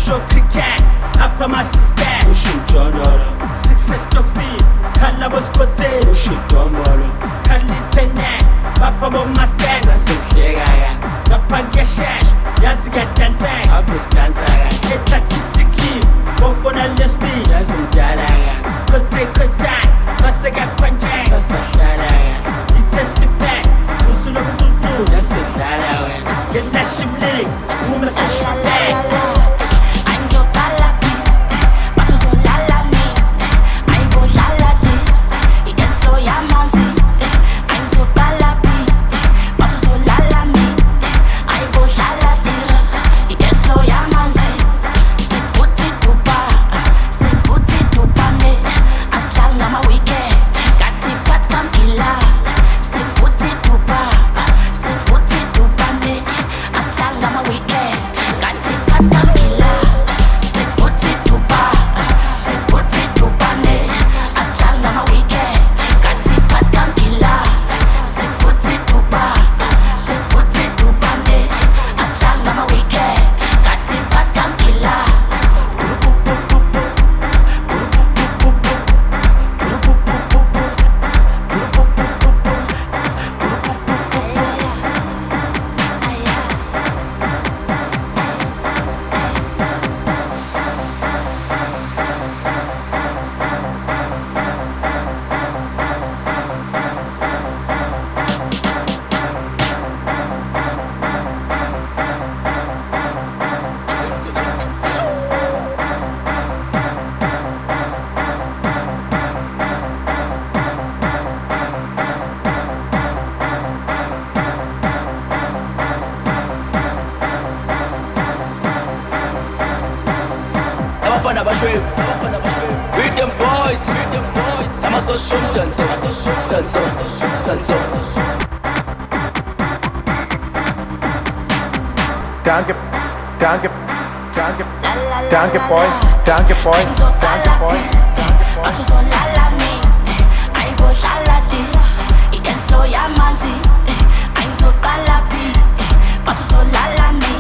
Usho cricket, upper my sister. Usho Jonoro, success trophy. Kalabo Scotte, Usho Domolo. Kalitene, Papa Bo Master. Sasu Shega, Papa Geshash, Yasiga Dante. Abis Danzaga, Etati sick leave. Bobona Lesbi, Yazum Dalaga. Kote, Masaga Quanja, Sasa Shadaga. It's a sipet, Usulo Tutu, that's a Shadaga. Let's get that ship league, Woman Sash. With them boys, I'm a social dancer. Danke, boy. Batu so lalani, I go shaladi. It dance floor ya manti, I so kalapi. Batu so lalani.